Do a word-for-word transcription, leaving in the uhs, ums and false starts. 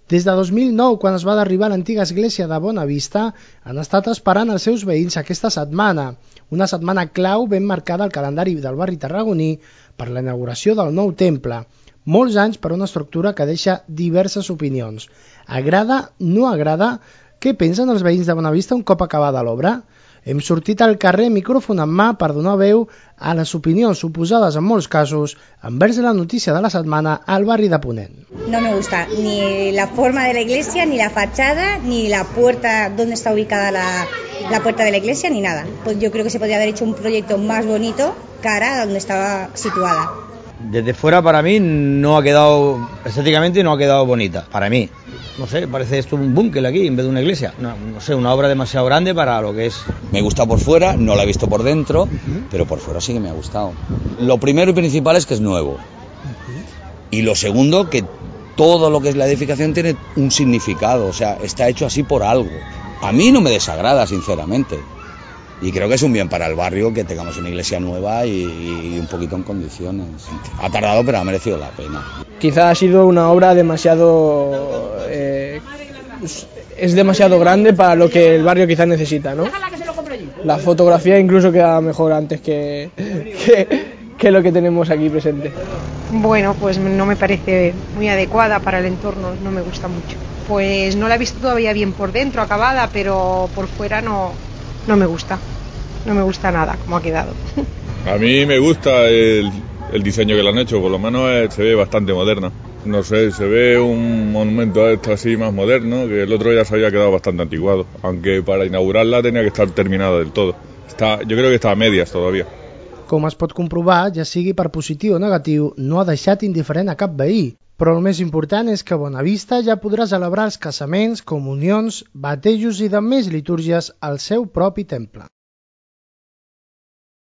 Des de dos mil nou, quan es va derribar l'antiga església de Bonavista, han estat esperant els seus veïns aquesta setmana, una setmana clau ben marcada al calendari del barri tarragoní per la inauguració del nou temple. Molts anys per una estructura que deixa diverses opinions. Agrada, no agrada? Què pensen els veïns de Bonavista un cop acabada l'obra? Hem sortit al carrer micròfon en mà per donar veu a les opinions oposades en molts casos envers la notícia de la setmana al barri de Ponent. No me gusta ni la forma de la iglesia, ni la fachada, ni la puerta, donde está ubicada la, la puerta de la iglesia, ni nada. Pues yo creo que se podría haber hecho un proyecto más bonito cara a donde estaba situada. Desde fuera para mí no ha quedado, estéticamente no ha quedado bonita, para mí. No sé, parece esto un búnker aquí en vez de una iglesia. No, no sé, una obra demasiado grande para lo que es. Me gusta por fuera, no la he visto por dentro, uh-huh. pero por fuera sí que me ha gustado. Lo primero y principal es que es nuevo. Uh-huh. Y lo segundo, que todo lo que es la edificación tiene un significado, o sea, está hecho así por algo. A mí no me desagrada, sinceramente. Y creo que es un bien para el barrio que tengamos una iglesia nueva y, y un poquito en condiciones. Ha tardado, pero ha merecido la pena. Quizá ha sido una obra demasiado... Eh, es demasiado grande para lo que el barrio quizás necesita, ¿no? La fotografía incluso queda mejor antes que, que, que lo que tenemos aquí presente. Bueno, pues no me parece muy adecuada para el entorno, no me gusta mucho. Pues no la he visto todavía bien por dentro, acabada, pero por fuera no... No me gusta, no me gusta nada como ha quedado. A mí me gusta el, el diseño que le han hecho, por lo menos es, se ve bastante moderno. No sé, se ve un monumento esto así más moderno, que el otro ya se había quedado bastante anticuado, aunque para inaugurarla tenía que estar terminada del todo. Está, yo creo que está a medias todavía. Com es pot comprovar, ja sigui per positiu o negatiu, no ha deixat indiferent a cap veí. Però el més important és que a Bonavista ja podrà celebrar els casaments, comunions, batejos i demés litúrgies al seu propi temple.